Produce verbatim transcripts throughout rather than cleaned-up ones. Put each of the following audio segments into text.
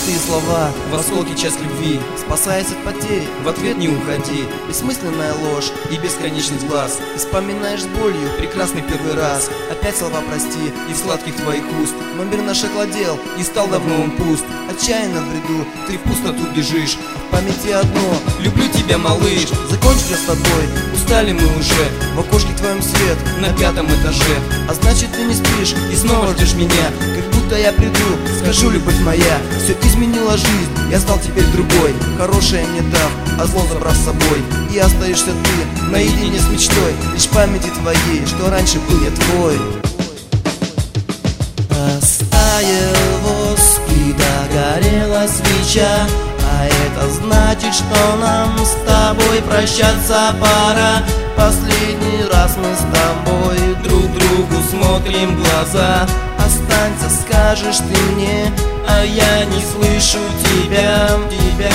Пустые слова, в осколке час любви. Спасаясь от потери, в ответ не уходи. Бессмысленная ложь и бесконечность глаз. Ты вспоминаешь с болью прекрасный первый раз. Опять слова прости из сладких твоих уст. Но мир наш охладел и стал давно он пуст. Отчаянно в бреду ты в пустоту бежишь. В памяти одно: люблю тебя, малыш. Закончили с тобой, устали мы уже. В окошке твоем свет на пятом этаже. А значит ты не спишь и снова ждешь меня. Как будто я приду, скажу: любовь моя, все изменила жизнь, я стал теперь другой. Хорошее мне дав, а зло забрав с собой. И остаешься ты наедине с мечтой, лишь памяти твоей, что раньше был я твой. Растаял воск и догорела свеча, а это значит, что нам с тобой прощаться пора. Последний раз мы с тобой друг другу смотрим в глаза. Останься, скажешь ты мне, а я не слышу тебя, тебя.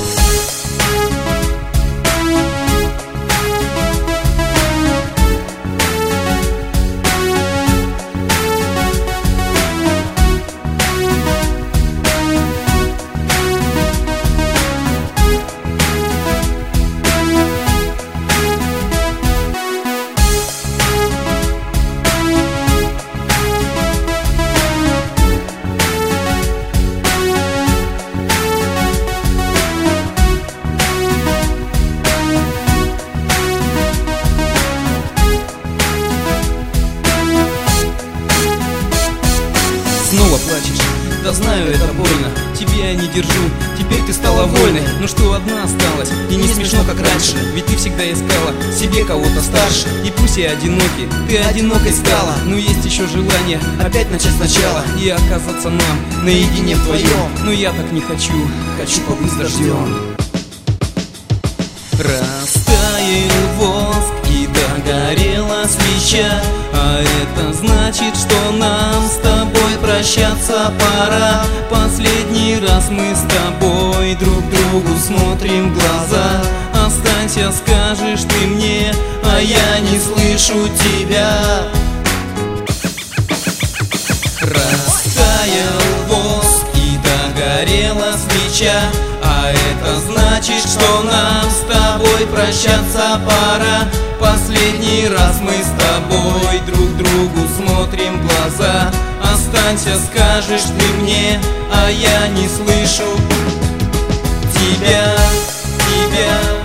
Снова плачешь, да знаю, это больно. Тебе я не держу, теперь ты стала вольной. Ну что, одна осталась, и не смешно, как раньше. Ведь ты всегда искала себе кого-то старше. И пусть я одинокий, ты одинокой стала. Но есть еще желание опять начать сначала и оказаться нам наедине вдвоем. Но я так не хочу, хочу побыть с дождем. Растаял воск и догорела свеча, а это значит, что нам с тобой прощаться пора. Последний раз мы с тобой друг другу смотрим в глаза. Останься, скажешь ты мне, а я не слышу тебя. Растаял воск и догорела свеча, а это значит, что нам с тобой прощаться пора. Последний раз мы с тобой друг другу смотрим в глаза. Останься, скажешь ты мне, а я не слышу тебя, тебя.